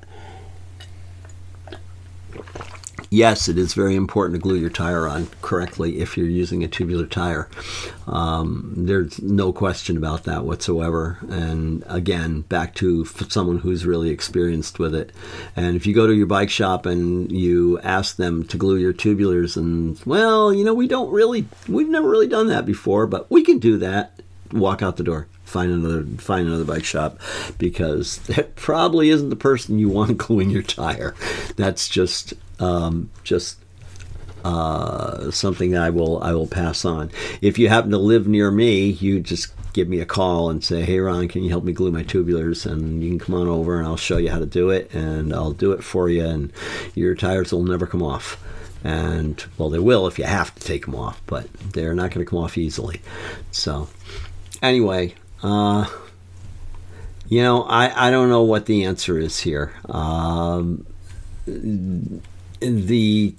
Yes, it is very important to glue your tire on correctly if you're using a tubular tire. Um, there's no question about that whatsoever. And again, back to someone who's really experienced with it. And if you go to your bike shop and you ask them to glue your tubulars, and well, you know, we don't really, we've never really done that before, but we can do that. Walk out the door. Find another find another bike shop, because that probably isn't the person you want gluing your tire. That's just um, just uh, something I will I will pass on. If you happen to live near me, you just give me a call and say, "Hey Ron, can you help me glue my tubulars?" And you can come on over and I'll show you how to do it, and I'll do it for you, and your tires will never come off. And well, they will if you have to take them off, but they're not going to come off easily. So anyway. Uh, you know, I, I don't know what the answer is here. Um, the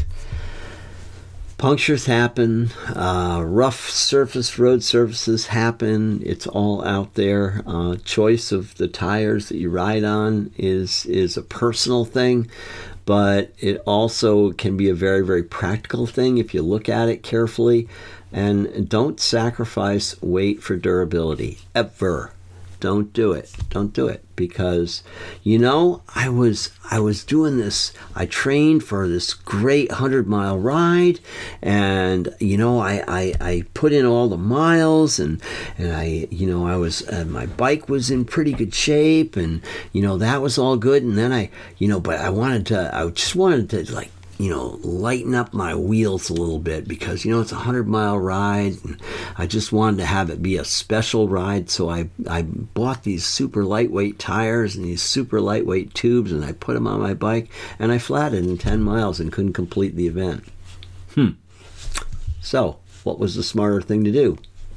punctures happen, uh, rough surface, road surfaces happen. It's all out there. Uh, choice of the tires that you ride on is is a personal thing, but it also can be a very, very practical thing if you look at it carefully. And don't sacrifice weight for durability, ever. Don't do it. Don't do it, because, you know, I was I was doing this. I trained for this great hundred mile ride, and you know, I, I, I put in all the miles, and and I you know I was uh, my bike was in pretty good shape, and you know that was all good. And then I you know, but I wanted to. I just wanted to like. you know, lighten up my wheels a little bit, because, you know, it's a hundred mile ride and I just wanted to have it be a special ride. So I, I bought these super lightweight tires and these super lightweight tubes, and I put them on my bike, and I flatted in ten miles and couldn't complete the event. Hmm. So what was the smarter thing to do?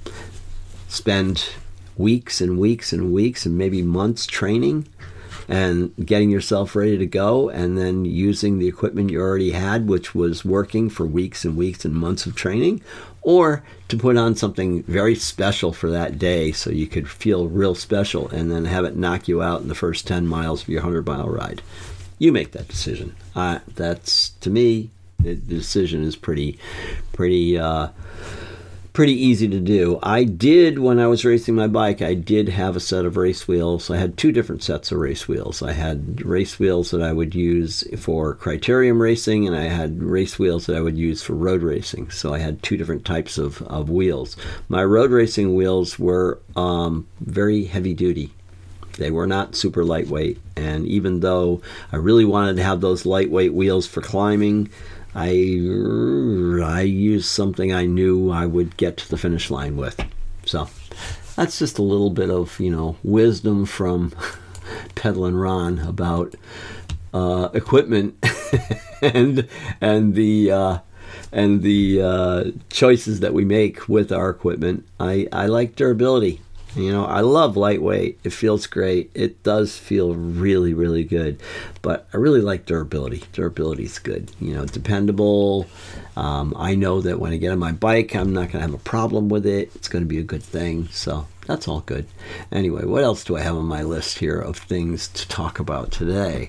Spend weeks and weeks and weeks and maybe months training and getting yourself ready to go, and then using the equipment you already had, which was working for weeks and weeks and months of training, or to put on something very special for that day so you could feel real special, and then have it knock you out in the first ten miles of your hundred mile ride. You make that decision. Uh, that's, to me, the decision is pretty, pretty, uh, pretty easy to do. I did, when I was racing my bike, I did have a set of race wheels. I had two different sets of race wheels. I had race wheels that I would use for criterium racing, and I had race wheels that I would use for road racing. So I had two different types of, of wheels. My road racing wheels were um, very heavy duty. They were not super lightweight. And even though I really wanted to have those lightweight wheels for climbing, I, I used something I knew I would get to the finish line with. So that's just a little bit of, you know, wisdom from Peddlin' Ron about uh, equipment and and the uh, and the uh, choices that we make with our equipment. I, I like durability. You know, I love lightweight. It feels great. It does feel really, really good. But I really like durability. Durability is good. You know, dependable. Um, I know that when I get on my bike, I'm not going to have a problem with it. It's going to be a good thing. So that's all good. Anyway, what else do I have on my list here of things to talk about today?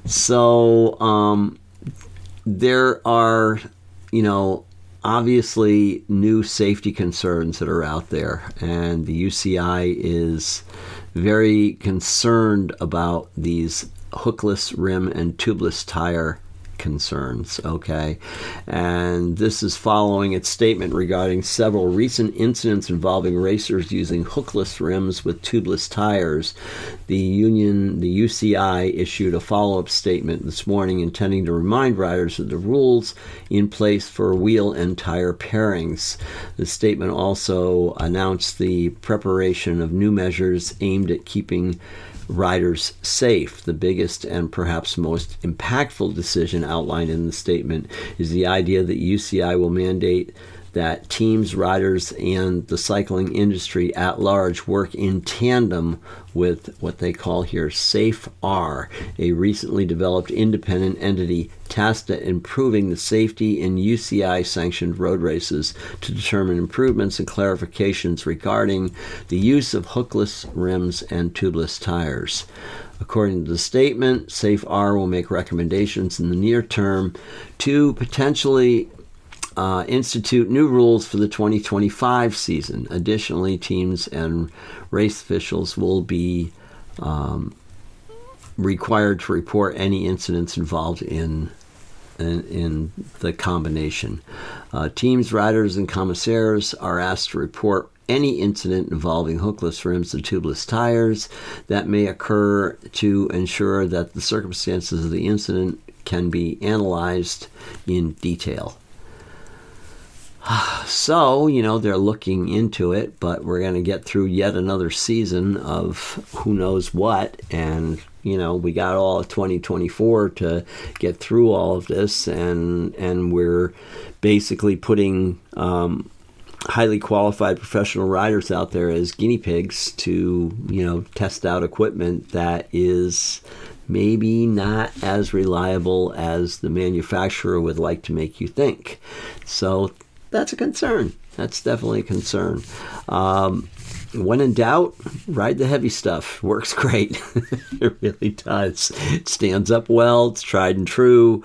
So um, there are, you know, obviously new safety concerns that are out there, and the U C I is very concerned about these hookless rim and tubeless tire concerns, okay? And this is following its statement regarding several recent incidents involving racers using hookless rims with tubeless tires. The union, the U C I, issued a follow-up statement this morning intending to remind riders of the rules in place for wheel and tire pairings. The statement also announced the preparation of new measures aimed at keeping riders safe. The biggest and perhaps most impactful decision outlined in the statement is the idea that U C I will mandate that teams, riders, and the cycling industry at large work in tandem with what they call here SAFE-R, a recently developed independent entity tasked at improving the safety in U C I-sanctioned road races to determine improvements and clarifications regarding the use of hookless rims and tubeless tires. According to the statement, SAFE-R will make recommendations in the near term to potentially Uh, institute new rules for the twenty twenty-five season. Additionally, teams and race officials will be um, required to report any incidents involved in in, in the combination. Uh, teams, riders, and commissaires are asked to report any incident involving hookless rims and tubeless tires that may occur to ensure that the circumstances of the incident can be analyzed in detail. So, you know, they're looking into it, but we're going to get through yet another season of who knows what. And, you know, we got all of twenty twenty-four to get through all of this. And, and we're basically putting um, highly qualified professional riders out there as guinea pigs to, you know, test out equipment that is maybe not as reliable as the manufacturer would like to make you think. So that's a concern. That's definitely a concern. Um, when in doubt, ride the heavy stuff. Works great. It really does. It stands up well. It's tried and true.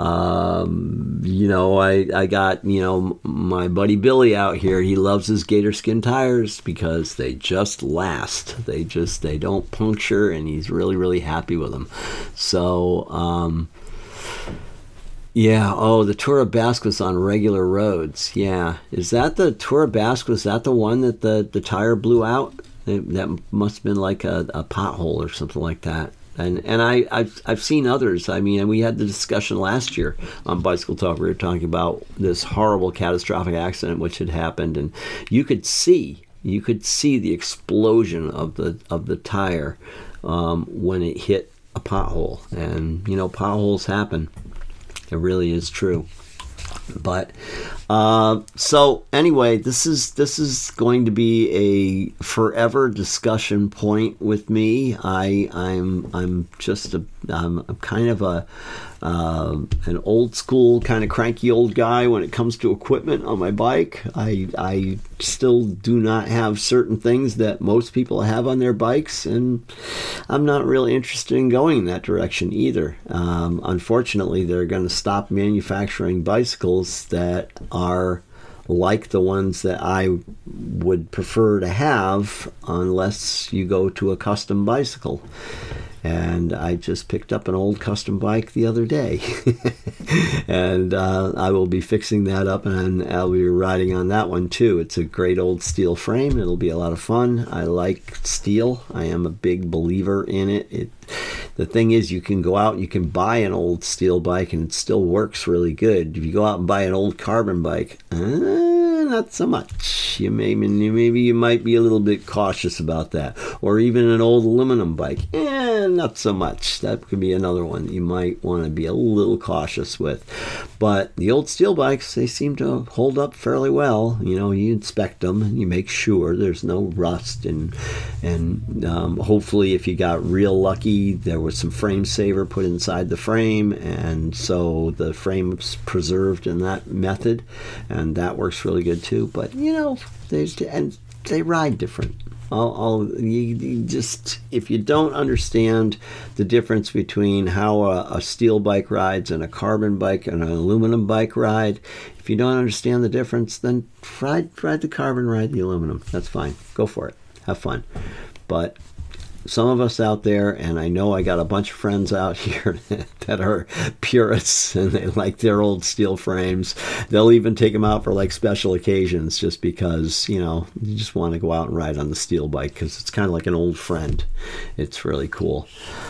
Um, you know, I, I got, you know, my buddy Billy out here. He loves his gator skin tires because they just last. They just, they don't puncture, and he's really, really happy with them. So, um, yeah, oh, the Tour of Basque on regular roads. Yeah. Is that the Tour of Basque? Was that the one that the, the tire blew out? It, that must have been like a, a pothole or something like that. And and I, I've, I've seen others. I mean, we had the discussion last year on Bicycle Talk. We were talking about this horrible catastrophic accident which had happened. And you could see, you could see the explosion of the, of the tire um, when it hit a pothole. And, you know, potholes happen. It really is true. But uh, so anyway, this is this is going to be a forever discussion point with me. I I'm I'm just a I'm, I'm kind of a uh, an old school kind of cranky old guy when it comes to equipment on my bike. I I still do not have certain things that most people have on their bikes, and I'm not really interested in going in that direction either. Um, unfortunately, they're going to stop manufacturing bicycles that are like the ones that I would prefer to have unless you go to a custom bicycle. And I just picked up an old custom bike the other day. and uh, I will be fixing that up, and I'll be riding on that one too. It's a great old steel frame. It'll be a lot of fun. I like steel. I am a big believer in it. It the thing is, you can go out and you can buy an old steel bike and it still works really good. If you go out and buy an old carbon bike, uh, not so much. You may, maybe you might be a little bit cautious about that. Or even an old aluminum bike, eh, not so much. That could be another one that you might want to be a little cautious with. But the old steel bikes, they seem to hold up fairly well. You know, you inspect them and you make sure there's no rust, and and um, hopefully if you got real lucky, there was some frame saver put inside the frame, and so the frame was preserved in that method, and that works really good too. But you know, they and they ride different. I'll, I'll you, you just if you don't understand the difference between how a, a steel bike rides and a carbon bike and an aluminum bike ride, if you don't understand the difference, then ride ride the carbon, ride the aluminum. That's fine. Go for it. Have fun. But some of us out there, and I know I got a bunch of friends out here that are purists and they like their old steel frames. They'll even take them out for like special occasions just because, you know, you just want to go out and ride on the steel bike because it's kind of like an old friend. It's really cool.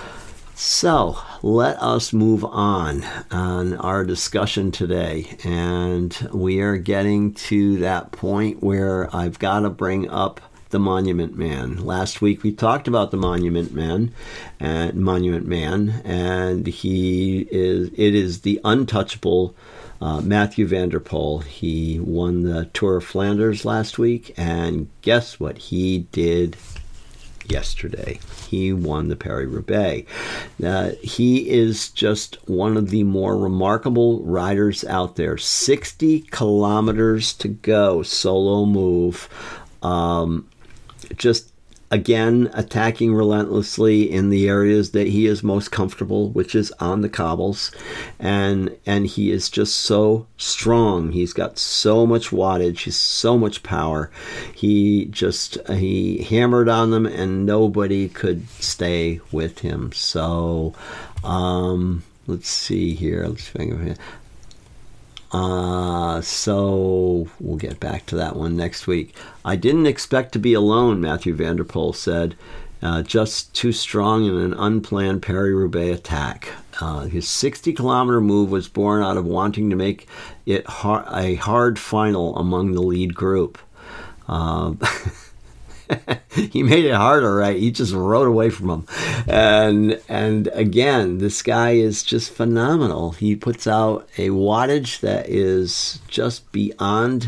So let us move on on our discussion today. And we are getting to that point where I've got to bring up the Monument Man. Last week we talked about the Monument Man and Monument Man, and he is it is the untouchable uh, Mathieu van der Poel. He won the Tour of Flanders last week, and guess what he did yesterday? He won the Paris-Roubaix. Uh, he is just one of the more remarkable riders out there. sixty kilometers to go, solo move. Um, Just, again, attacking relentlessly in the areas that he is most comfortable, which is on the cobbles. And and he is just so strong. He's got so much wattage. He's so much power. He just, he hammered on them and nobody could stay with him. So, um, let's see here. Let's think of it. Uh, so we'll get back to that one next week. I didn't expect to be alone, Mathieu van der Poel said. Uh, just too strong in an unplanned Paris-Roubaix attack. Uh, his sixty kilometer move was born out of wanting to make it har- a hard final among the lead group. Uh, he made it hard, all right. He just rode away from him. And and again, this guy is just phenomenal. He puts out a wattage that is just beyond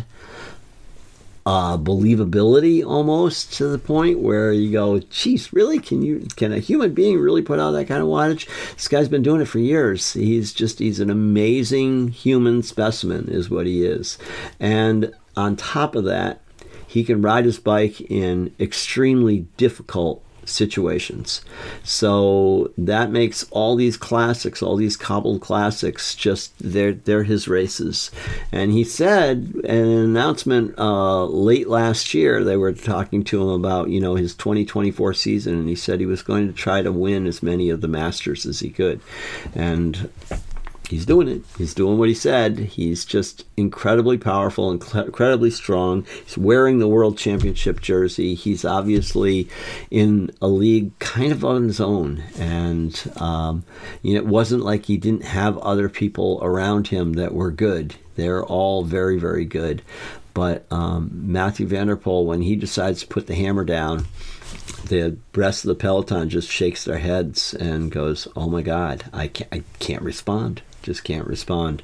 uh, believability, almost to the point where you go, geez, really? Can you? Can a human being really put out that kind of wattage? This guy's been doing it for years. He's just, he's an amazing human specimen is what he is. And on top of that, he can ride his bike in extremely difficult situations. So that makes all these classics, all these cobbled classics, just they're they're his races. And he said in an announcement uh, late last year, they were talking to him about, you know, his twenty twenty-four season, and he said he was going to try to win as many of the Masters as he could. And he's doing it. He's doing what he said. He's just incredibly powerful, incredibly strong. He's wearing the World Championship jersey. He's obviously in a league kind of on his own. And, um, you know, it wasn't like he didn't have other people around him that were good. They're all very, very good. But um, Mathieu van der Poel, when he decides to put the hammer down, the rest of the peloton just shakes their heads and goes, oh my God, I can't, I can't respond. Just can't respond.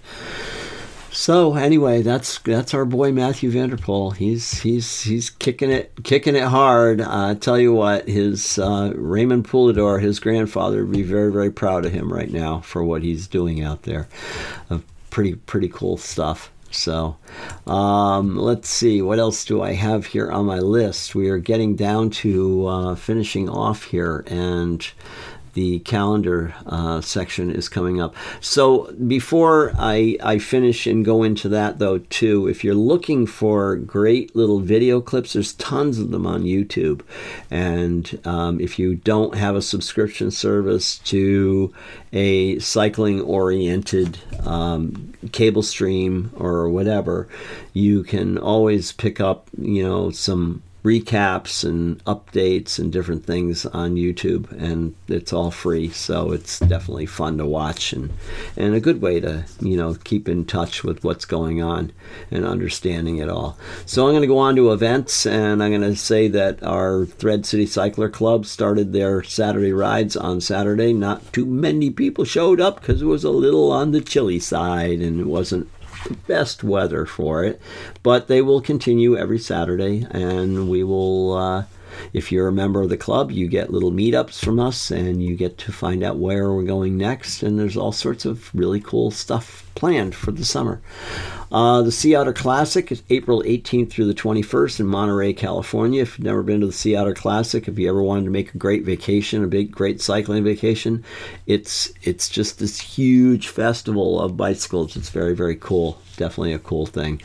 So anyway, that's that's our boy Mathieu van der Poel. He's he's he's kicking it kicking it hard. I uh, tell you what, his uh, Raymond Poulidor, his grandfather, would be very very proud of him right now for what he's doing out there. Uh, pretty pretty cool stuff. So um, let's see, what else do I have here on my list? We are getting down to uh, finishing off here, and the calendar uh, section is coming up. So before I, I finish and go into that, though, too, if you're looking for great little video clips, there's tons of them on YouTube. And um, if you don't have a subscription service to a cycling-oriented um, cable stream or whatever, you can always pick up, you know, some recaps and updates and different things on YouTube, and it's all free, so it's definitely fun to watch and and a good way to, you know, keep in touch with what's going on and understanding it all. So I'm going to go on to events, and I'm going to say that our Thread City Cycler Club started their Saturday rides on Saturday. Not too many people showed up because it was a little on the chilly side and it wasn't the best weather for it, but they will continue every Saturday, and we will uh, if you're a member of the club, you get little meetups from us, and you get to find out where we're going next, and there's all sorts of really cool stuff planned for the summer. Uh, the Sea Otter Classic is April eighteenth through the twenty-first in Monterey, California. If you've never been to the Sea Otter Classic, if you ever wanted to make a great vacation, a big, great cycling vacation, it's it's just this huge festival of bicycles. It's very, very cool. Definitely a cool thing.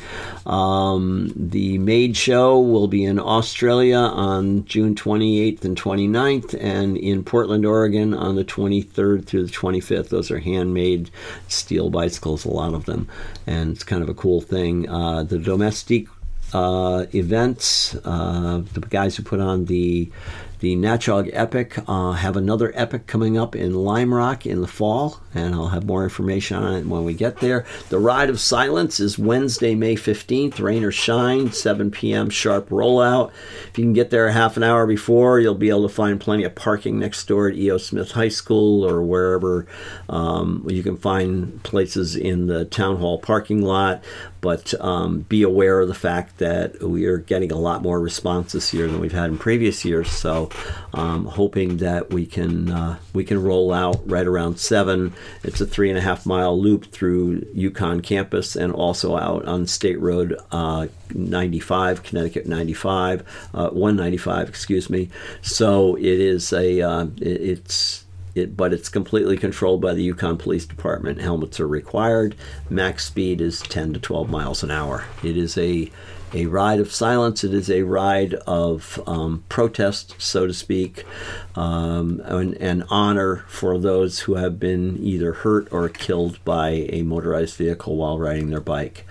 Um, the Maid Show will be in Australia on June twenty-eighth and twenty-ninth, and in Portland, Oregon on the twenty-third through the twenty-fifth. Those are handmade steel bicycles, a lot of them, and it's kind of a cool thing. Uh, the Domestique uh, events, uh, the guys who put on the the Natchog Epic uh, have another epic coming up in Lime Rock in the fall, and I'll have more information on it when we get there. The Ride of Silence is Wednesday, May fifteenth, rain or shine, seven p.m. sharp rollout. If you can get there a half an hour before, you'll be able to find plenty of parking next door at E O. Smith High School or wherever. Um, you can find places in the town hall parking lot, but um, be aware of the fact that we are getting a lot more response this year than we've had in previous years, so um, hoping that we can uh, we can roll out right around seven. It's a three and a half mile loop through UConn campus and also out on State Road uh, ninety-five, Connecticut ninety-five, uh, one ninety-five, excuse me. So it is a uh, it, it's. It, but it's completely controlled by the UConn Police Department. Helmets are required. Max speed is ten to twelve miles an hour. It is a a ride of silence. It is a ride of um, protest, so to speak, um, and, and honor for those who have been either hurt or killed by a motorized vehicle while riding their bike.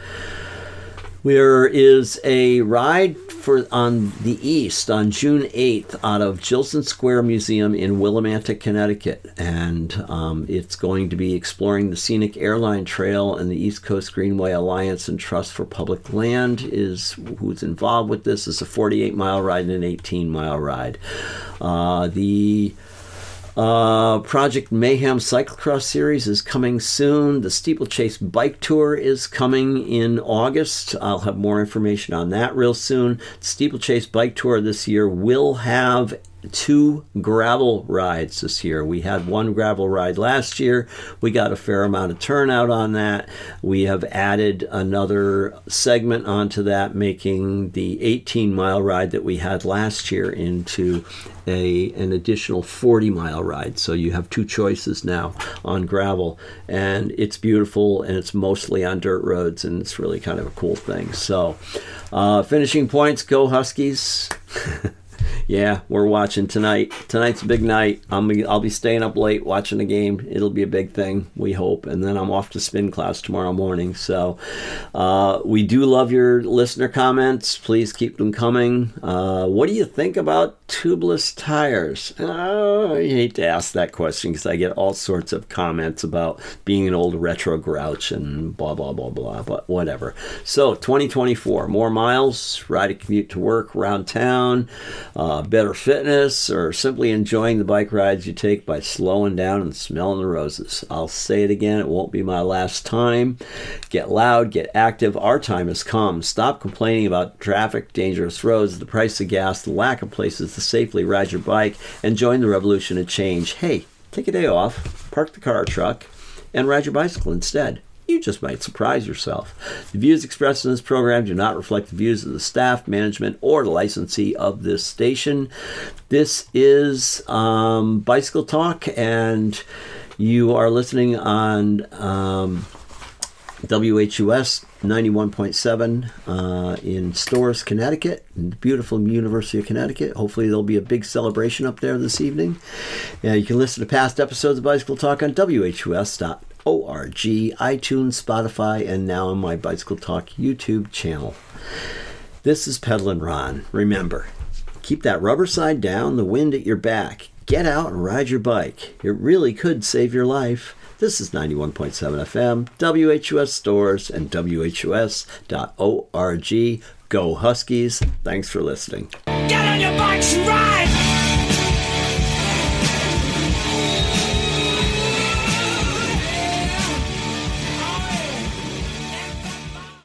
There is a ride for on the east on June eighth out of Gilson Square Museum in Willimantic, Connecticut, and um, it's going to be exploring the Scenic Airline Trail, and the East Coast Greenway Alliance and Trust for Public Land is who's involved with this. It's a forty-eight mile ride and an eighteen mile ride. Uh, the Uh, Project Mayhem Cyclocross Series is coming soon. The Steeplechase Bike Tour is coming in August. I'll have more information on that real soon. The Steeplechase Bike Tour this year will have two gravel rides this year. We had one gravel ride last year. We got a fair amount of turnout on that. We have added another segment onto that, making the eighteen mile ride that we had last year into a an additional forty mile ride. So you have two choices now on gravel, and it's beautiful, and it's mostly on dirt roads, and it's really kind of a cool thing. So uh, finishing points, go Huskies. Yeah, we're watching tonight. Tonight's a big night. I'm, I'll be staying up late watching the game. It'll be a big thing, we hope. And then I'm off to spin class tomorrow morning. So uh, we do love your listener comments. Please keep them coming. Uh, what do you think about tubeless tires? Oh, I hate to ask that question because I get all sorts of comments about being an old retro grouch and blah, blah, blah, blah, but whatever. So twenty twenty-four, more miles, ride a commute to work around town, uh, better fitness, or simply enjoying the bike rides you take by slowing down and smelling the roses. I'll say it again, it won't be my last time. Get loud, get active. Our time has come. Stop complaining about traffic, dangerous roads, the price of gas, the lack of places to safely ride your bike, and join the revolution of change. Hey, take a day off, park the car or truck, and ride your bicycle instead. You just might surprise yourself. The views expressed in this program do not reflect the views of the staff, management, or the licensee of this station. This is um, Bicycle Talk, and you are listening on um, W H U S ninety-one point seven uh, in Storrs, Connecticut, in the beautiful University of Connecticut. Hopefully there'll be a big celebration up there this evening. Uh, you can listen to past episodes of Bicycle Talk on W H U S dot org, iTunes, Spotify, and now on my Bicycle Talk YouTube channel. This is Peddlin' Ron. Remember, keep that rubber side down, the wind at your back. Get out and ride your bike. It really could save your life. This is ninety-one point seven F M, W H U S Stores, and W H U S dot org. Go Huskies. Thanks for listening. Get on your bikes and ride!